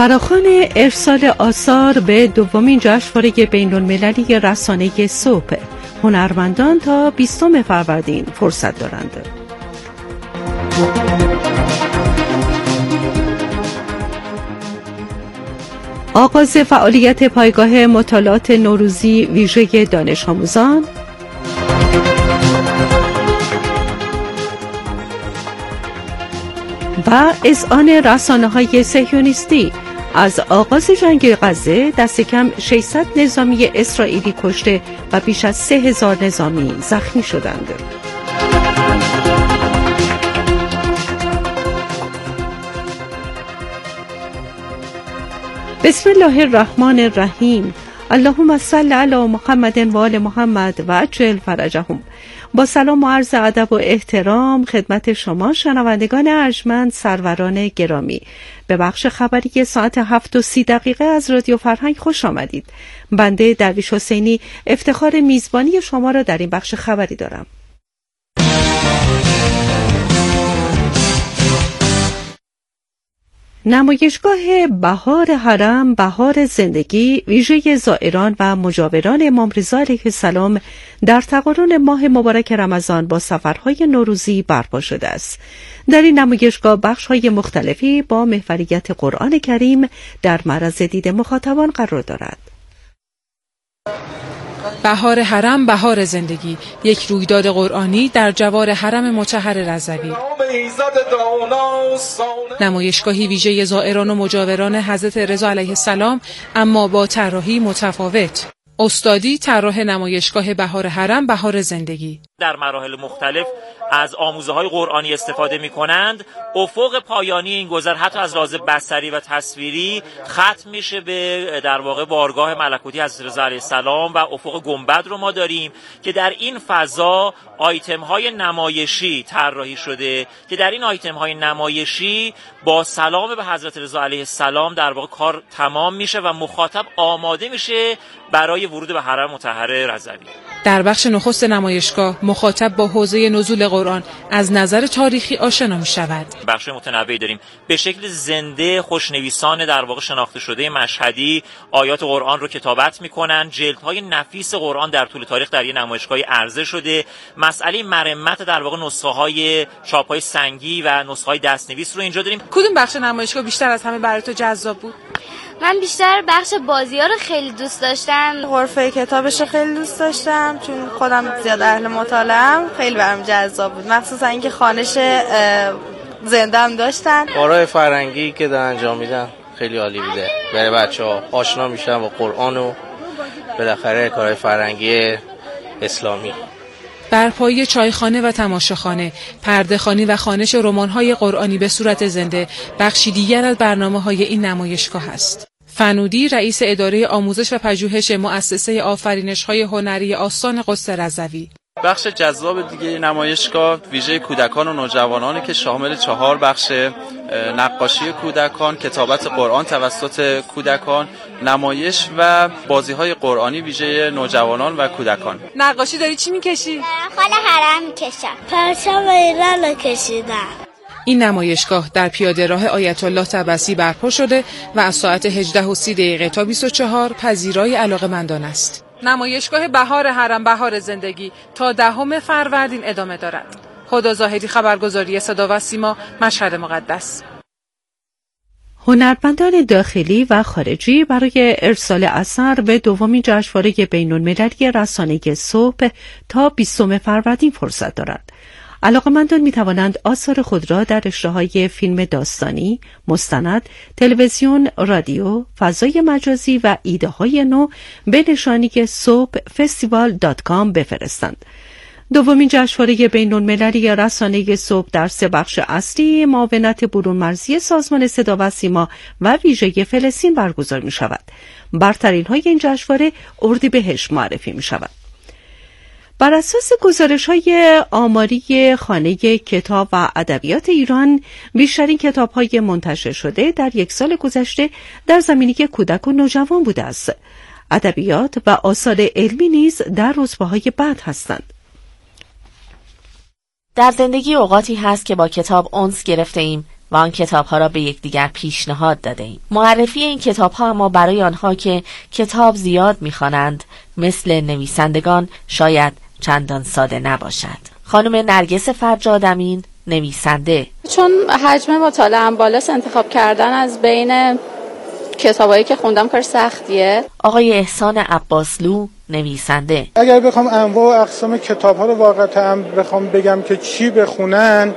فراخوان ارسال آثار به دومین جشنواره بین‌المللی رسانه صبح، هنرمندان تا 20 فروردین فرصت دارند. آغاز فعالیت پایگاه مطالعات نوروزی ویژه دانش آموزان و اذعان رسانه‌های صهیونیستی از آغاز جنگ غزه دست کم 600 نظامی اسرائیلی کشته و بیش از 3000 نظامی زخمی شدند. بسم الله الرحمن الرحیم. اللهم صل علی محمد و آل محمد و عجل فرجهم. با سلام و عرض ادب و احترام خدمت شما شنوندگان ارجمند، سروران گرامی، به بخش خبری ساعت 7:30 از رادیو فرهنگ خوش آمدید. بنده درویش حسینی افتخار میزبانی شما را در این بخش خبری دارم. نمایشگاه بهار حرم بهار زندگی ویژه زائران و مجاوران امام رضا علیه السلام در تقارن ماه مبارک رمضان با سفرهای نوروزی برپا شده است. در این نمایشگاه بخش‌های مختلفی با محوریت قرآن کریم در معرض دید مخاطبان قرار دارد. بهار حرم بهار زندگی، یک رویداد قرآنی در جوار حرم مطهر رضوی. نمایشگاهی ویژه زائران و مجاوران حضرت رضا علیه السلام، اما با طراحی متفاوت. استادی طراح نمایشگاه بهار حرم بهار زندگی. در مراحل مختلف از آموزه‌های قرآنی استفاده می‌کنند. افق پایانی این گذر حتی از لحاظ بصری و تصویری ختم میشه به در واقع بارگاه ملکوتی حضرت رضا علیه السلام و افق گنبد رو ما داریم که در این فضا آیتم‌های نمایشی طراحی شده که در این آیتم‌های نمایشی با سلام به حضرت رضا علیه السلام در واقع کار تمام میشه و مخاطب آماده میشه برای ورود به حرم مطهر رضوی. در بخش نخست نمایشگاه مخاطب با حوزه نزول قرآن از نظر تاریخی آشنا می شود. بخش متنوعی داریم به شکل زنده، خوشنویسان در واقع شناخته شده مشهدی آیات قرآن رو کتابت می کنن. جلدهای نفیس قرآن در طول تاریخ در این نمایشگاه عرضه شده. مسئله مرمت در واقع نسخه های چاپ های سنگی و نسخه های دستنویس رو اینجا داریم. کدوم بخش نمایشگاه بیشتر از همه برای تو جذاب بود؟ من بیشتر بخش بازی‌ها رو خیلی دوست داشتم. غرفه کتابش رو خیلی دوست داشتم چون خودم زیاد اهل مطالعه‌ام، خیلی برام جذاب بود، مخصوصا اینکه خوانش زنده هم داشتن. کارهای فرهنگی که دارن انجام میدن خیلی عالی بوده. برای بچه‌ها آشنا میشن با قرآن و بالاخره کارهای فرهنگی اسلامی. برپایی چایخانه و تماشاخانه، پرده‌خوانی و خوانش رمان‌های قرآنی به صورت زنده بخشی دیگر از برنامه‌های این نمایشگاه است. فنودی رئیس اداره آموزش و پژوهش مؤسسه آفرینش‌های هنری آستان قدس رضوی. بخش جذاب دیگه نمایشگاه ویژه کودکان و نوجوانانی که شامل 4 بخش نقاشی کودکان، کتابت قرآن توسط کودکان، نمایش و بازی‌های قرآنی ویژه نوجوانان و کودکان. نقاشی داری چی می‌کشی؟ خال حرم می‌کشم. پرچم ایران رو کشیدم. این نمایشگاه در پیاده‌راه آیت الله طبسی برپا شده و از ساعت 18:30 تا 24 پذیرای علاقه‌مندان است. نمایشگاه بهار حرم بهار زندگی تا 10 فروردین ادامه دارد. خدا زاهدی، خبرگزاری صدا و سیما، مشهد مقدس. هنرمندان داخلی و خارجی برای ارسال اثر به دومین جشنواره بین‌المللی رسانه صبح تا 20 فروردین فرصت دارند. علاقه‌مندان می‌توانند آثار خود را در رشته‌های فیلم داستانی، مستند، تلویزیون، رادیو، فضای مجازی و ایده‌های نو به نشانی sobfestival.com بفرستند. دومین جشنواره بین‌المللی رسانه صبح در 3 بخش اصلی معاونت برون مرزی سازمان صدا و سیما و ویژه فلسطین برگزار می‌شود. برترین‌های این جشنواره اردیبهشت معرفی می‌شود. بر اساس گزارش‌های آماری خانه کتاب و ادبیات ایران، بیشترین کتاب‌های منتشر شده در 1 سال گذشته در زمینه کودک و نوجوان بوده است. ادبیات و آثار علمی نیز در رتبه‌های بعد هستند. در زندگی اوقاتی هست که با کتاب انس گرفته ایم و آن کتاب‌ها را به یکدیگر پیشنهاد داده‌ایم. معرفی این کتاب‌ها اما برای آنها که کتاب زیاد می‌خوانند مثل نویسندگان شاید چندان ساده نباشد. خانم نرگس فرجادامین، نویسنده: چون حجم مطالعه‌ام بالاست، انتخاب کردن از بین کتابایی که خوندم کار سختیه. آقای احسان عباسلو، نویسنده: اگر بخوام انواع و اقسام کتاب‌ها رو واقعاً بخوام بگم که چی بخونن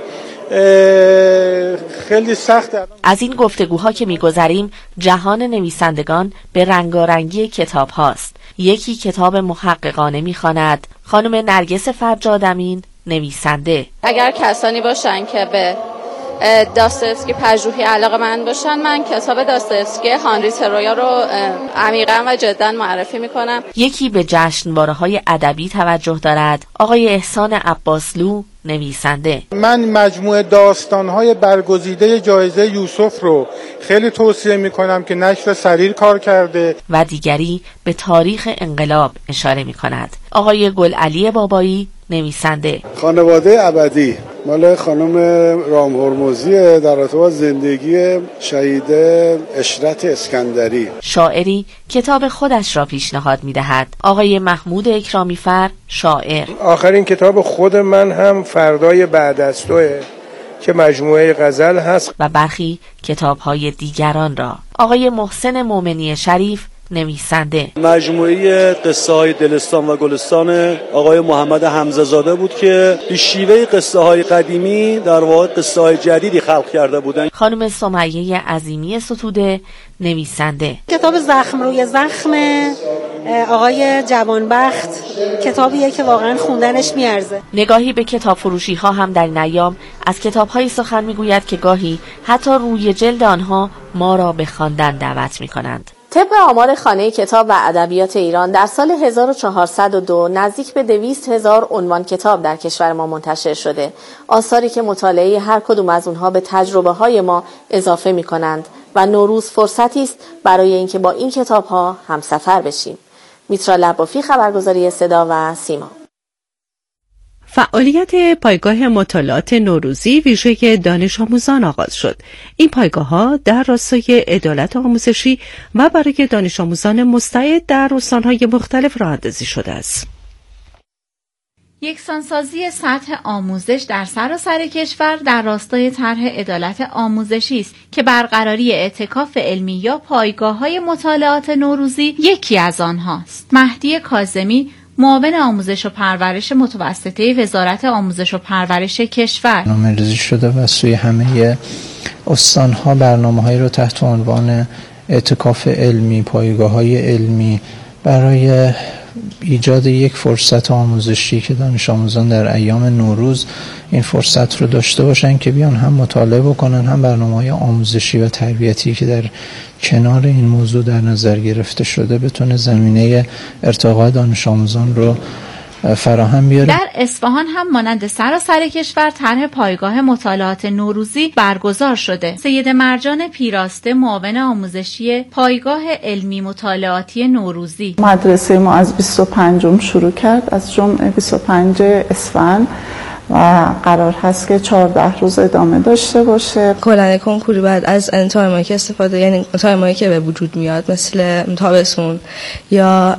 خیلی سخته. از این گفتگوها که می‌گذریم جهان نویسندگان به رنگارنگی کتاب هاست. یکی کتاب محققانه می‌خواند. خانم نرگس فرجادامین، نویسنده: اگر کسانی باشن که به داستایفسکی پژوهی علاقه‌مند باشن، من کتاب داستایفسکی هانری ترویا رو عمیقاً و جداً معرفی میکنم. یکی به جشنواره‌های ادبی توجه دارد. آقای احسان عباسلو، نویسنده: من مجموعه داستان‌های برگزیده جایزه یوسف رو خیلی توصیه میکنم که نشر سریر کار کرده. و دیگری به تاریخ انقلاب اشاره میکند. آقای گلعلی بابایی، نویسنده: خانواده ابدی مال خانم رام هرمزیه، در رابطه با زندگی شهید اشرت اسکندری. شاعری کتاب خودش را پیشنهاد می‌دهد. آقای محمود اکرامیفر، شاعر: آخرین کتاب خود من هم فردای بعد از توئه که مجموعه غزل هست. و برخی کتاب‌های دیگران را. آقای محسن مومنی شریف، نویسنده: مجموعه قصه های دلستان و گلستان آقای محمد حمزه زاده بود که به شیوه قصه های قدیمی در واقع قصه های جدیدی خلق کرده بودند. خانم سمیه عظیمی ستوده، نویسنده: کتاب زخم روی زخم آقای جوانبخت کتابیه که واقعا خوندنش میارزه. نگاهی به کتاب فروشی ها هم در این ایام از کتاب‌های سخن میگوید که گاهی حتی روی جلد آنها ما را به خواندن دعوت میکنند. طبق آمار خانه کتاب و ادبیات ایران در سال 1402 نزدیک به 200,000 عنوان کتاب در کشور ما منتشر شده. آثاری که مطالعه هر کدوم از اونها به تجربه‌های ما اضافه می‌کنند و نوروز فرصتی است برای اینکه با این کتاب‌ها همسفر بشیم. میترا لبافی، خبرگزاری صدا و سیما. فعالیت پایگاه مطالعات نوروزی ویژه دانش آموزان آغاز شد. این پایگاه‌ها در راستای عدالت آموزشی و برای دانش آموزان مستعد در استان‌های مختلف راه‌اندازی شده است. یکسانسازی سطح آموزش در سراسر کشور در راستای طرح عدالت آموزشی است که برقراری اعتکاف علمی یا پایگاه‌های مطالعات نوروزی یکی از آنهاست. مهدی کاظمی، معاون آموزش و پرورش متوسطه وزارت آموزش و پرورش کشور: برنامه‌ریزی شده و سوی همه استان‌ها برنامه‌هایی رو تحت عنوان اعتکاف علمی، پایگاه‌های علمی برای ایجاد یک فرصت آموزشی که دانش آموزان در ایام نوروز این فرصت رو داشته باشن که بیان هم مطالعه بکنن، هم برنامه‌های آموزشی و تربیتی که در کنار این موضوع در نظر گرفته شده بتونه زمینه ارتقاء دانش آموزان رو فراهم بیاره. در اصفهان هم مانند سراسر کشور طرح پایگاه مطالعات نوروزی برگزار شده. سید مرجان پیراسته، معاون آموزشی پایگاه علمی مطالعاتی نوروزی: مدرسه ما از 25 شروع کرد، از جمعه 25 اسفند و قرار هست که 14 روز ادامه داشته باشه. کلاً کنکوری بعد از تایمایی که استفاده، یعنی تایمایی که به وجود میاد مثل تابستون یا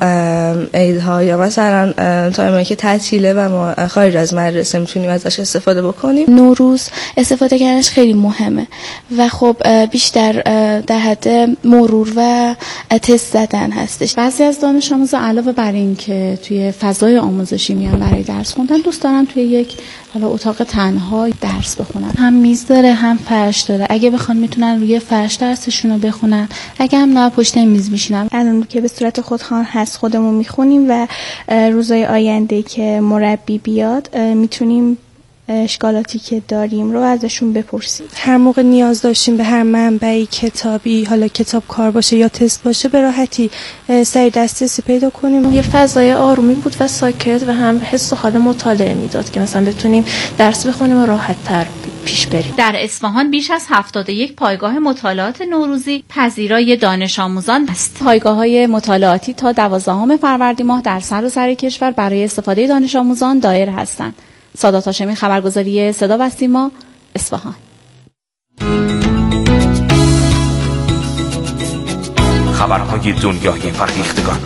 عیدها یا مثلا تایمایی که تعطیله و ما خارج از مدرسه میتونیم ازش استفاده بکنیم. نوروز استفاده کردنش خیلی مهمه و خب بیشتر در حد مرور و تست زدن هستش. بعضی از دانش آموزا علاوه بر این که توی فضای آموزشی میان برای درس خوندن، دوست دارن توی یک حالا اتاق تنها درس بخونن. هم میز داره هم فرش داره، اگه بخوان میتونن روی فرش درسشون رو بخونن، اگه هم نه پشت میز میشینن. الان که به صورت خودخوان هست خودمون میخونیم و روزهای آینده که مربی بیاد میتونیم اشکالاتی که داریم رو ازشون بپرسیم. هر موقع نیاز داشتیم به هر منبعی کتابی، حالا کتاب کار باشه یا تست باشه، به راحتی سریع دسترسی پیدا کنیم. یه فضای آرومی بود و ساکت و هم حس و حال مطالعه میداد که مثلا بتونیم درس بخونیم و راحت تر پیش بریم. در اصفهان بیش از 71 پایگاه مطالعات نوروزی پذیرای دانش آموزان است. پایگاه‌های مطالعاتی تا 12 فروردین ماه در سراسر کشور برای استفاده دانش آموزان دایر هستند. سادات هاشمی، خبرگزاری صدا و سیما، اصفهان. خبرهای دنیای فرهیختگان.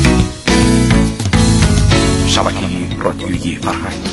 شبکه رادیویی فرهنگ.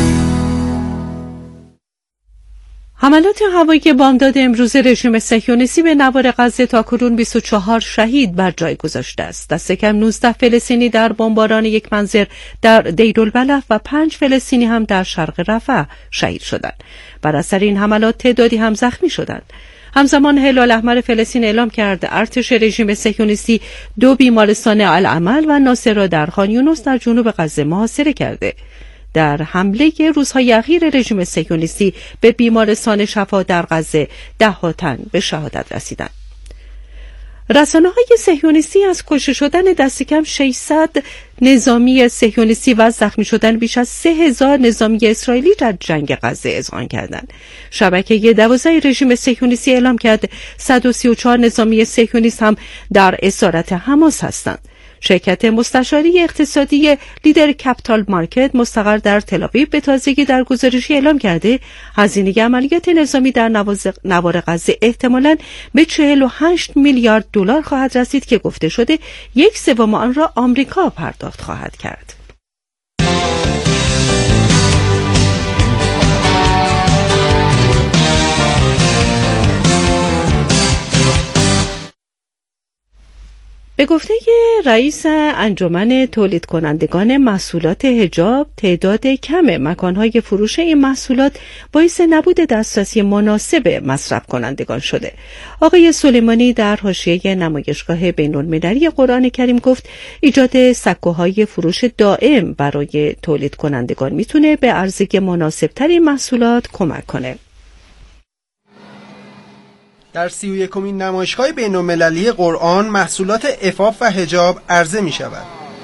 حملات هوایی بامداد امروز رژیم صهیونیستی به نوار غزه تاکنون 24 شهید بر جای گذاشته است. دست کم 19 فلسطینی در بمباران یک منزل در دیرالبلح و 5 فلسطینی هم در شرق رفح شهید شدند. بر اثر این حملات تعدادی هم زخمی شدند. همزمان هلال احمر فلسطین اعلام کرد ارتش رژیم صهیونیستی 2 بیمارستان العمل و ناصر را در خان یونس در جنوب غزه محاصره کرده. در حمله روزهای اخیر رژیم صهیونیستی به بیمارستان شفا در غزه 10 تن به شهادت رسیدند. رسانه‌های صهیونیستی از کشته شدن دست کم 600 نظامی صهیونیستی و زخمی شدن بیش از 3000 نظامی اسرائیلی در جنگ غزه اذعان کردند. شبکه 12 رژیم صهیونیستی اعلام کرد 134 نظامی صهیونیست هم در اسارت حماس هستند. شرکت مستشاری اقتصادی لیدر کپیتال مارکت مستقر در تل‌آویو به تازگی در گزارشی اعلام کرده هزینه عملیات نظامی در نوار غزه احتمالاً به 48 میلیارد دلار خواهد رسید که گفته شده 1/3 آن را آمریکا پرداخت خواهد کرد. به گفته رئیس انجمن تولید کنندگان محصولات حجاب، تعداد کم مکانهای فروش این محصولات باعث نبود دسترسی مناسب مصرف کنندگان شده. آقای سلیمانی در حاشیه نمایشگاه بین‌المللی قرآن کریم گفت ایجاد سکوهای فروش دائم برای تولید کنندگان میتونه به عرضه مناسبتری محصولات کمک کنه. در 31مین نمایشگاه بین‌المللی قرآن محصولات عفاف و حجاب عرضه می شود.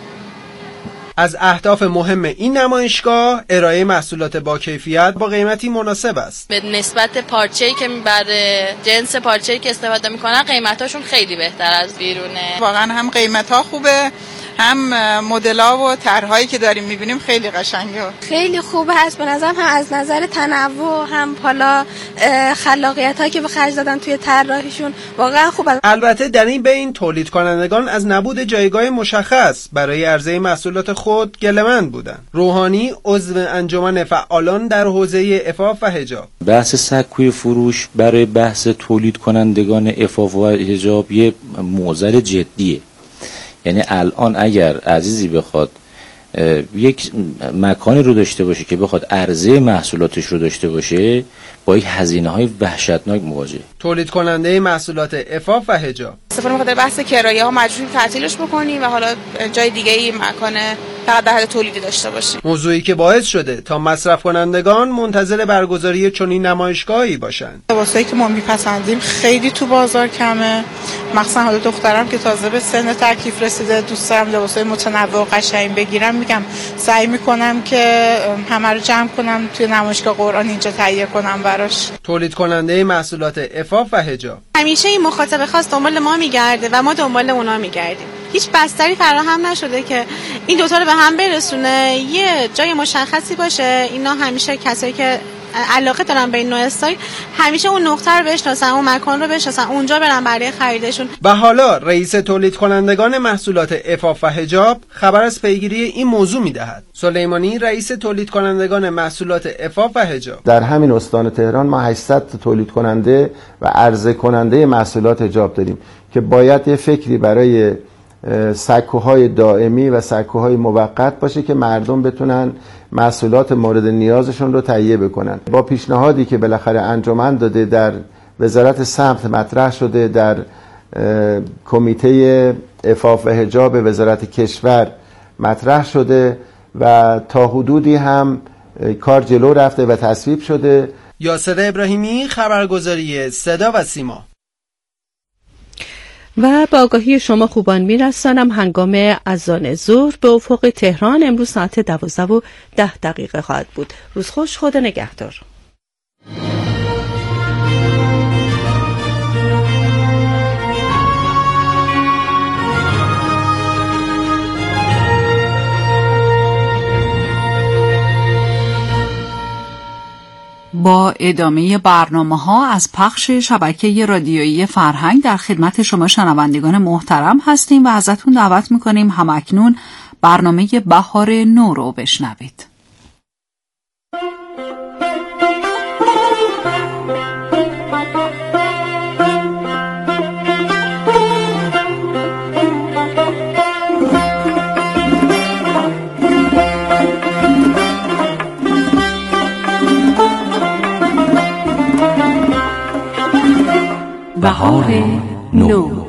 از اهداف مهم این نمایشگاه ارائه محصولات با کیفیت با قیمتی مناسب است. به نسبت پارچه‌ای که میبره، جنس پارچه‌ای که استفاده میکنن قیمتاشون خیلی بهتر از بیرونه. واقعا هم قیمت‌ها خوبه، هم مدل‌ها و طرح‌هایی که داریم می‌بینیم خیلی قشنگه. خیلی خوب هست به نظرم، هم از نظر تنوع هم حالا خلاقیت‌هایی که به خرج دادن توی طراحیشون واقعا خوب است. البته در این بین تولید کنندگان از نبود جایگاه مشخص برای عرضه محصولات خود گله‌مند بودند. روحانی عضو انجمن فعالان در حوزه عفاف و حجاب: بحث سکوی فروش برای بحث تولید کنندگان عفاف و حجاب یه معضل جدیه. یعنی الان اگر عزیزی بخواد یک مکانی رو داشته باشه که بخواد عرضه محصولاتش رو داشته باشه با یک هزینه‌های وحشتناک مواجهه. تولید کننده محصولات عفاف و حجاب: استفاده بخاطر بحث کرایه‌ها مجبوریم تعطیلش بکنیم و حالا جای دیگه‌ای مکان فقط در حد تولیدی داشته باشیم. موضوعی که باعث شده تا مصرف کنندگان منتظر برگزاری چنین نمایشگاهی باشند. لباسایی که ما میپسندیم خیلی تو بازار کمه، مخصوصا حالا دخترم که تازه به سن تکلیف رسیده دوست دارم لباسای متنوع و قشنگ بگیرم، میگم سعی میکنم که همه رو جمع کنم توی نمایشگاه قرآن اینجا تهیه کنم براش. تولید کننده محصولات عفاف و حجاب: همیشه این مخاطب خاص دنبال ما میگرده و ما دنبال اونا میگردیم. هیچ بستری فراهم نشده که این دوتا رو به هم برسونه، یه جای مشخصی باشه. اینا همیشه کسایی که علاقه دارن به این نوع استایل همیشه اون نقطه رو بشناسن، اون مکان رو بشناسن، اونجا برن برای خریدشون. و حالا رئیس تولید کنندگان محصولات عفاف و حجاب خبر از پیگیری این موضوع میدهد. سلیمانی رئیس تولید کنندگان محصولات عفاف و حجاب: در همین استان تهران ما 800 تولید کننده و عرضه کننده محصولات حجاب داریم که باید یه فکری برای سکوهای دائمی و سکوهای موقت باشه که مردم بتونن محصولات مورد نیازشون رو تهیه بکنن. با پیشنهادی که بالاخره انجمن داده، در وزارت سمت مطرح شده، در کمیته عفاف و حجاب وزارت کشور مطرح شده و تا حدودی هم کار جلو رفته و تصویب شده. یاسر ابراهیمی، خبرگزاری صدا و سیما. و با آگاهی شما خوبان میرسانم هنگام اذان ظهر به افق تهران امروز ساعت 12:10 خواهد بود. روز خوش، خدا نگهدار. با ادامه برنامه‌ها از پخش شبکه رادیویی فرهنگ در خدمت شما شنوندگان محترم هستیم و ازتون دعوت می‌کنیم همکنون برنامه بهار نو رو بشنوید. بهار نو.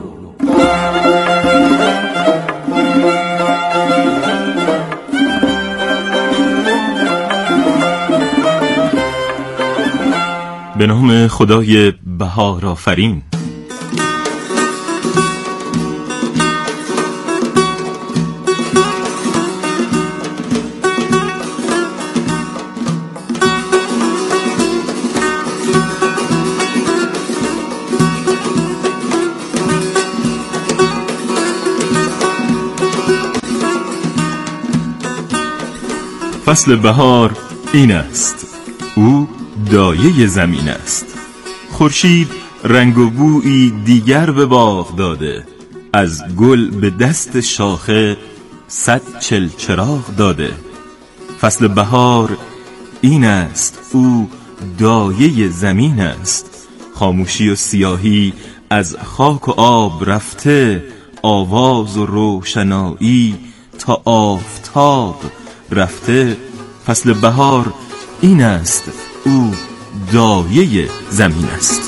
به نام خدای بهار آفرین. فصل بهار این است، او دایه زمین است. خورشید رنگ و بویی دیگر به باغ داده، از گل به دست شاخه 100 چلچراغ داده. فصل بهار این است، او دایه زمین است. خاموشی و سیاهی از خاک و آب رفته، آواز و روشنایی تا آفتاب رفته. فصل بهار این است، او دایه زمین است.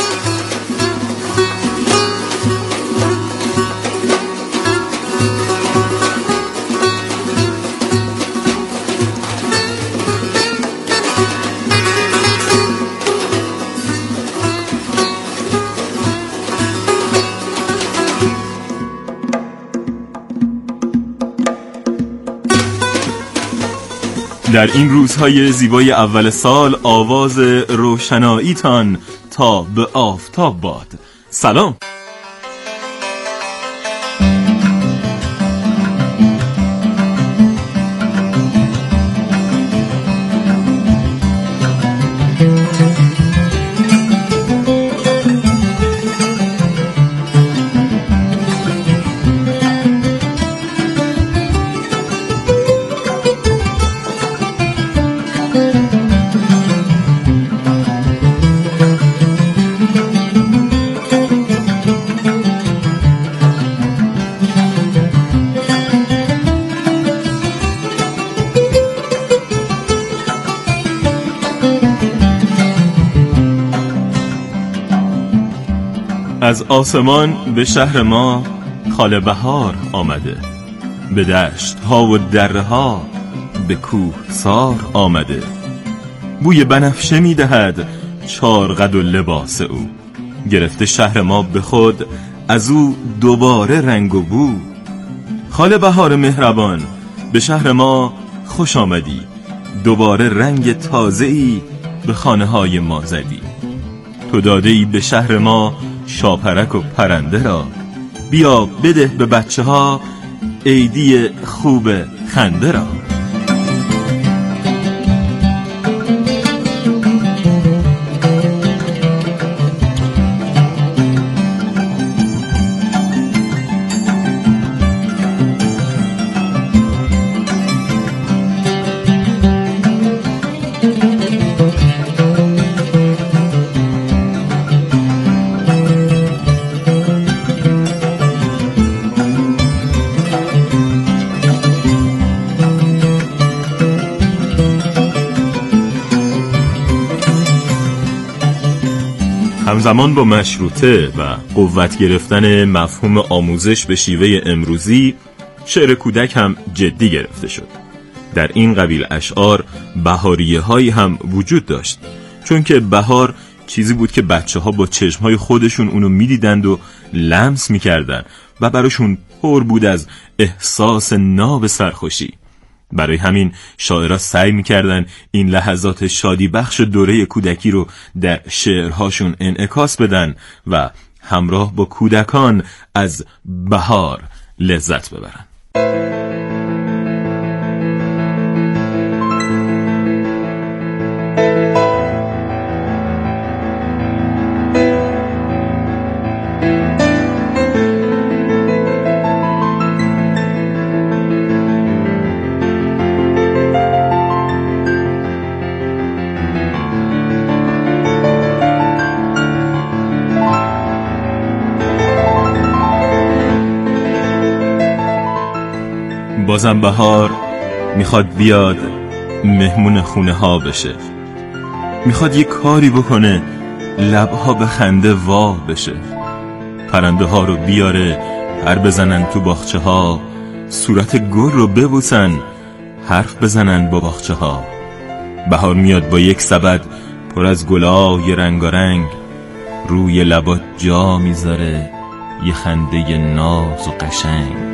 در این روزهای زیبای اول سال آواز روشناییتان تا به آفتاب باد. سلام. از آسمان به شهر ما خال بهار آمده، به دشت ها و دره ها به کوه سار آمده. بوی بنفشه می دهد چارقد و لباس او، گرفته شهر ما به خود از او دوباره رنگ و بو. خال بهار مهربان به شهر ما خوش آمدی، دوباره رنگ تازه‌ای به خانه های ما زدی. تو داده‌ای به شهر ما شاپرک و پرنده را، بیا بده به بچه ها عیدی خوب خنده را. همزمان با مشروطه و قوت گرفتن مفهوم آموزش به شیوه امروزی، شعر کودک هم جدی گرفته شد. در این قبیل اشعار بهاریه هایی هم وجود داشت، چون که بهار چیزی بود که بچه ها با چشم های خودشون اونو میدیدند و لمس میکردن و براشون پر بود از احساس ناب سرخوشی. برای همین شاعرها سعی میکردن این لحظات شادی بخش دوره کودکی رو در شعرهاشون انعکاس بدن و همراه با کودکان از بهار لذت ببرن. بازم بهار میخواد بیاد مهمون خونه ها بشه، میخواد یه کاری بکنه لبها به خنده وا بشه، پرنده ها رو بیاره پر بزنن تو باغچه ها، صورت گل رو ببوسن حرف بزنن با باغچه ها. بهار میاد با یک سبد پر از گلای رنگارنگ، روی لبات جا میذاره یه خنده ناز و قشنگ.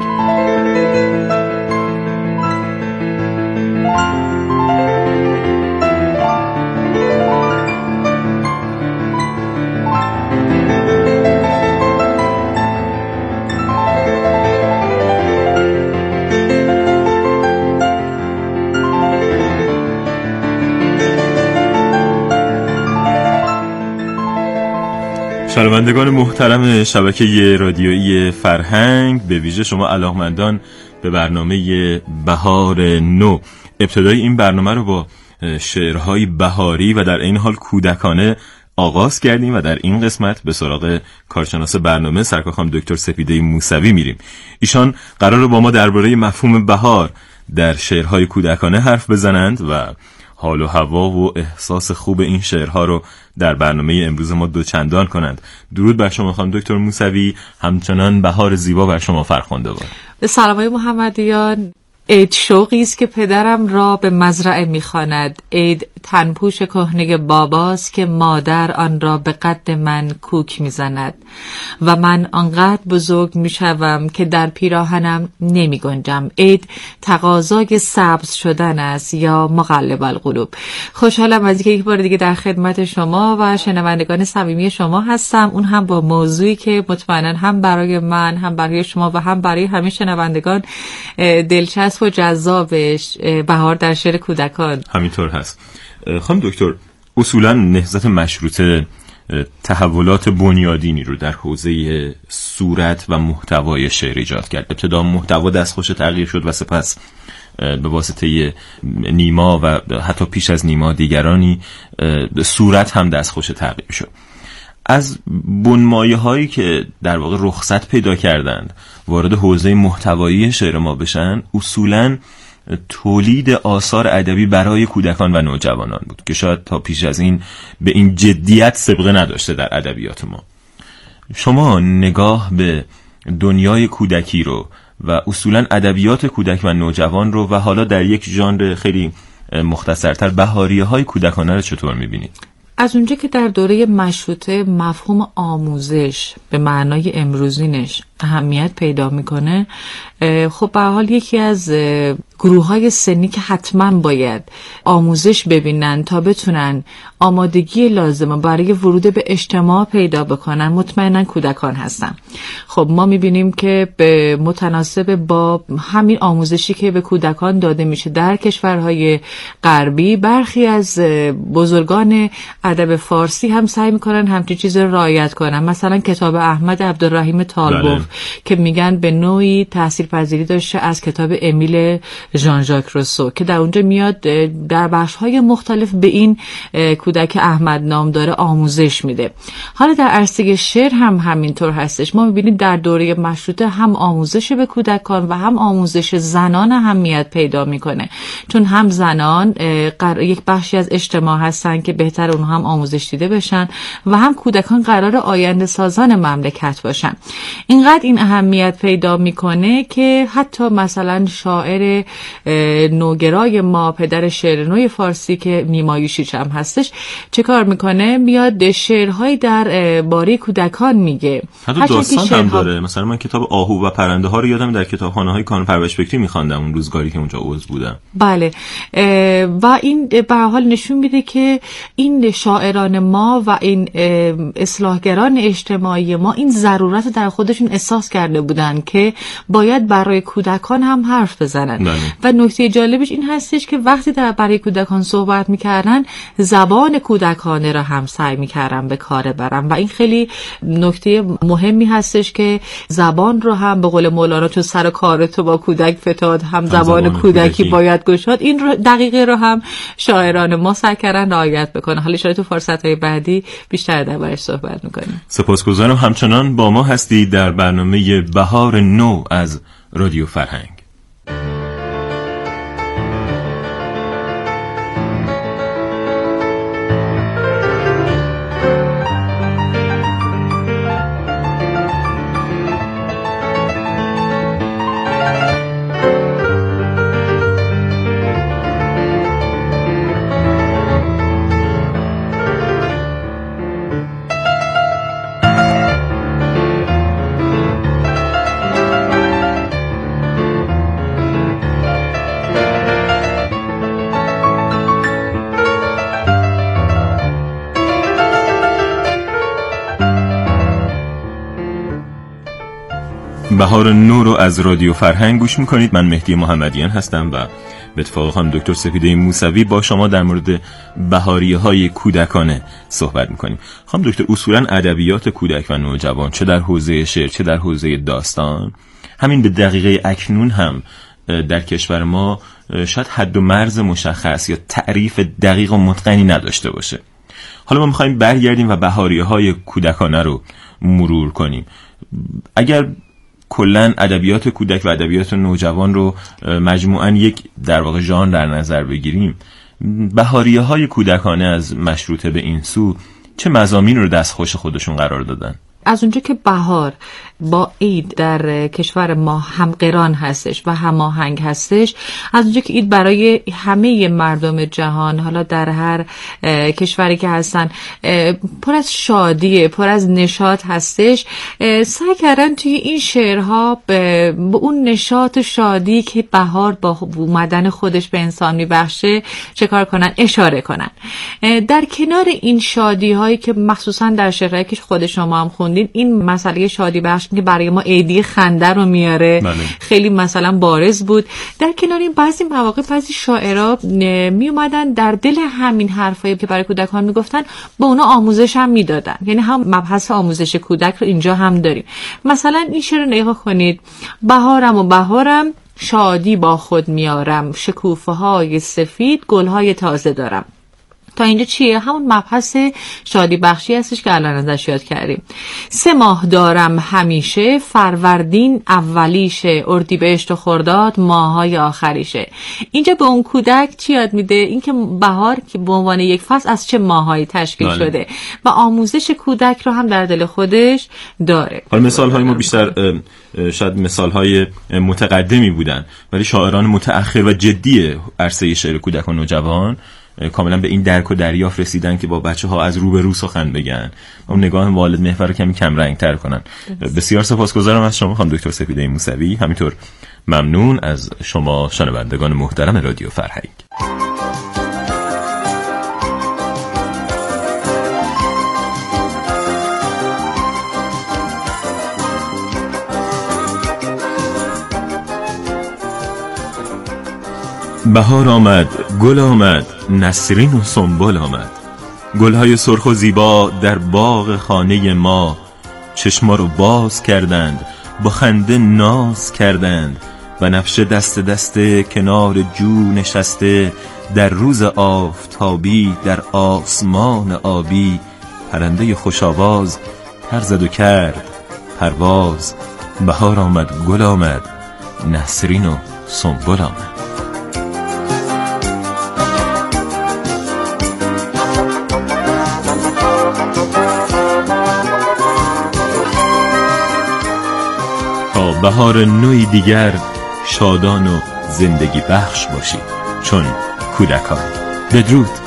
شنوندگان محترم شبکه رادیویی فرهنگ، به ویژه شما علاقمندان به برنامه بهار نو، ابتدای این برنامه رو با شعرهای بهاری و در این حال کودکانه آغاز کردیم و در این قسمت به سراغ کارشناس برنامه سرکار خانم دکتر سپیده موسوی میریم. ایشان قراره با ما درباره مفهوم بهار در شعرهای کودکانه حرف بزنند و حال و هوا و احساس خوب این شعرها رو در برنامه امروز ما دوچندان کنند. درود بر شما خانم دکتر موسوی، همچنان بهار زیبا بر شما فرخنده باد. به سلامای محمدیان. عید شوقی است که پدرم را به مزرعه می‌خواند، عید تنپوش کهنه باباست که مادر آن را به قد من کوک می‌زند و من آنقدر بزرگ می‌شوم که در پیراهنم نمی‌گنجم. عید تقاضای سبز شدن است یا مقلب القلوب. خوشحالم از اینکه یک بار دیگه در خدمت شما و شنوندگان صمیمی شما هستم، اون هم با موضوعی که مطمئناً هم برای من، هم برای شما و هم برای همه شنوندگان دلچسب و جذابش، بهار در شعر کودکان. همینطور هست. خانم دکتر، اصولا نهضت مشروطه تحولات بنیادینی رو در حوزه صورت و محتوای شعر ایجاد کرد. ابتدا محتوا دستخوش تغییر شد و سپس به واسطه نیما و حتی پیش از نیما دیگرانی صورت هم دستخوش تغییر شد. از بنمایه هایی که در واقع رخصت پیدا کردند وارد حوزه محتوایی شعر ما بشن، اصولاً تولید آثار ادبی برای کودکان و نوجوانان بود که شاید تا پیش از این به این جدیت سابقه نداشته در ادبیات ما. شما نگاه به دنیای کودکی رو و اصولاً ادبیات کودک و نوجوان رو و حالا در یک ژانر خیلی مختصرتر بهاریه‌های کودکانه رو چطور می‌بینید؟ از اونجا که در دوره مشروطه مفهوم آموزش به معنای امروزینش اهمیت پیدا میکنه، خب به حال یکی از گروه‌های سنی که حتما باید آموزش ببینن تا بتونن آمادگی لازمه برای ورود به اجتماع پیدا بکنن مطمئنا کودکان هستن. خب ما میبینیم که به متناسب با همین آموزشی که به کودکان داده میشه در کشورهای غربی، برخی از بزرگان ادب فارسی هم سعی میکنن همچین چیز رو رعایت کنن. مثلا کتاب احمد عبدالرحیم طالبوف که میگن به نوعی تاثیرپذیری داشته از کتاب امیل ژان ژاک روسو که در اونجا میاد در بخش‌های مختلف به این کودک احمد نام داره آموزش میده. حالا در عرصه شعر هم همینطور هستش. ما میبینیم در دوره مشروطه هم آموزش به کودکان و هم آموزش زنان اهمیت پیدا میکنه، چون هم زنان یک بخشی از اجتماع هستن که بهتر اونها هم آموزش دیده بشن و هم کودکان قرار آینده سازان مملکت باشن. اینقدر این اهمیت پیدا میکنه که حتی مثلا شاعر نوگرای ما، پدر شعر نوی فارسی که نیما یوشیچ هم هستش، چه کار میکنه؟ میاد شعرهایی در باره کودکان میگه، حتی داستان هم داره. مثلا من کتاب آهو و پرنده ها رو یادم در کتابخانه‌های کانون پرورش فکری میخواندم اون روزگاری که اونجا عضو بودم. بله، و این به هر حال نشون میده که این شاعران ما و این اصلاحگران اجتماعی ما این ضرورت در خودشون احساس کرده بودن که باید برای کودکان هم حرف بزنن. و نکته جالبش این هستش که وقتی در برای کودکان صحبت میکردن زبان کودکانه را هم سعی میکردن به کار برن و این خیلی نکته مهمی هستش که زبان رو هم به قول مولانا چون سر کار تو با کودک فتاد هم زبان کودکی باید گشاد، این رو دقیقه رو هم شاعران ما سعی کردن رعایت بکنن. حالا شاید تو فرصت‌های بعدی بیشتر دربارش صحبت میکنیم. سپاسگزارم همچنان با ما هستید در برنامه بهار نو از رادیو فرهنگ. بهار نو رو از رادیو فرهنگ گوش میکنید. من مهدی محمدیان هستم و به اتفاق خانم دکتر سپیده موسوی با شما در مورد بهاریه‌های کودکانه صحبت میکنیم. خانم دکتر، اصولا ادبیات کودک و نوجوان چه در حوزه شعر چه در حوزه داستان، همین به دقیقه اکنون هم در کشور ما شاید حد و مرز مشخص یا تعریف دقیق و متقنی نداشته باشه. حالا ما میخوایم برگردیم و بهاریه‌های کودکانه رو مرور کنیم. اگر کلن ادبیات کودک و ادبیات نوجوان رو مجموعاً یک در واقع ژانر در نظر بگیریم، بهاریه‌های کودکانه از مشروطه به این سو چه مضامین رو دستخوش خودشون قرار دادن؟ از اونجا که بهار با عید در کشور ما همقران هستش و هماهنگ هستش، از اونجا که عید برای همه مردم جهان، حالا در هر کشوری که هستن، پر از شادیه، پر از نشاط هستش، سعی کردن توی این شعرها به اون نشاط و شادی که بهار با اومدن خودش به انسان میبخشه چه کار کنن؟ اشاره کنن. در کنار این شادی هایی که مخصوصا در شعرهایی که خود شما هم خوندین، این مسئله شادی بخش که برای ما عیدی خنده رو میاره خیلی مثلا بارز بود. در کنار این بعضی مواقع بعضی شاعرها می اومدن در دل همین حرفایی که برای کودکان میگفتن به اونا آموزش هم میدادن، یعنی هم مبحث آموزش کودک رو اینجا هم داریم. مثلا این شعر رو نگاه کنید: بهارم و بهارم شادی با خود میارم، شکوفه های سفید گل های تازه دارم. تا اینجا چیه؟ همون مبحث شادی بخشی هستش که الان ازش یاد کردیم. 3 ماه دارم همیشه، فروردین اولیشه، اردیبهشت و خرداد ماهای آخریشه. اینجا به اون کودک چی یاد میده؟ اینکه بهار که به عنوان یک فصل از چه ماهایی تشکیل شده و آموزش کودک رو هم در دل خودش داره. حالا مثال‌های ما بیشتر شاید مثال‌های متقدمی بودن، ولی شاعران متأخر و جدی عرصه شعر کودک و نوجوان کاملا به این درک و دریافت رسیدن که با بچه‌ها از رو به رو سخن بگن، اون نگاه والد محور رو کمی کم رنگ تر کنن. بسیار سپاسگزارم از شما خانم دکتر سپیده موسوی، همینطور ممنون از شما شنوندگان محترم رادیو فرهنگ. بهار آمد، گل آمد، نسرین و سنبل آمد. گلهای سرخ و زیبا در باغ خانه ما چشما رو باز کردند، با خنده ناز کردند. و نفشه دست دست کنار جو نشسته، در روز آفتابی در آسمان آبی، پرنده خوش آواز پر زد و کرد پرواز. بهار آمد، گل آمد، نسرین و سنبل آمد. بهار نوی دیگر شادان و زندگی بخش باشید چون کودکان. بدرود.